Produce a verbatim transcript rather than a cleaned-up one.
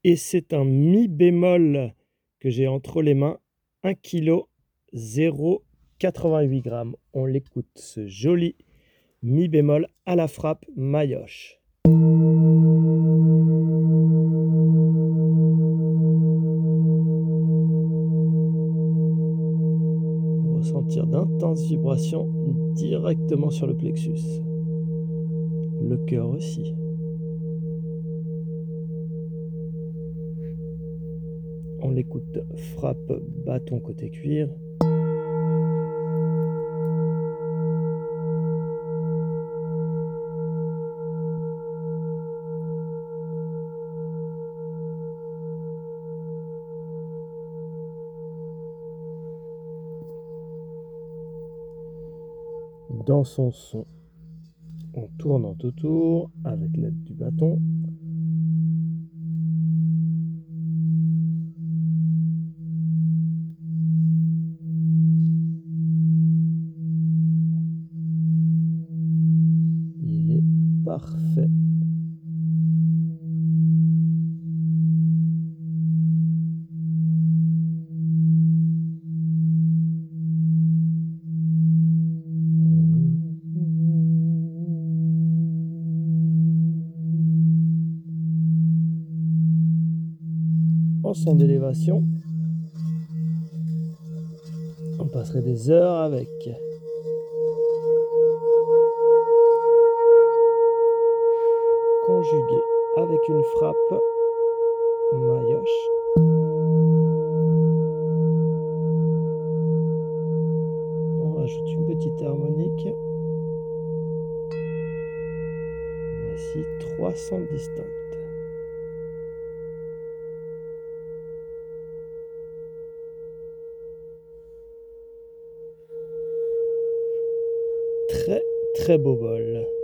et c'est un mi bémol que j'ai entre les mains, un kilo zéro virgule quatre-vingt-huit grammes. On l'écoute, ce joli mi bémol à la frappe Mayoche. Pour ressentir d'intenses vibrations directement sur le plexus. Le cœur aussi. On l'écoute, frappe bâton côté cuir. Dans son son, en tournant autour avec l'aide du bâton. Il est parfait. En son d'élévation, on passerait des heures avec. Conjugué avec une frappe Mayoche. On rajoute une petite harmonique. Voici trois sons distincts. Très très beau bol.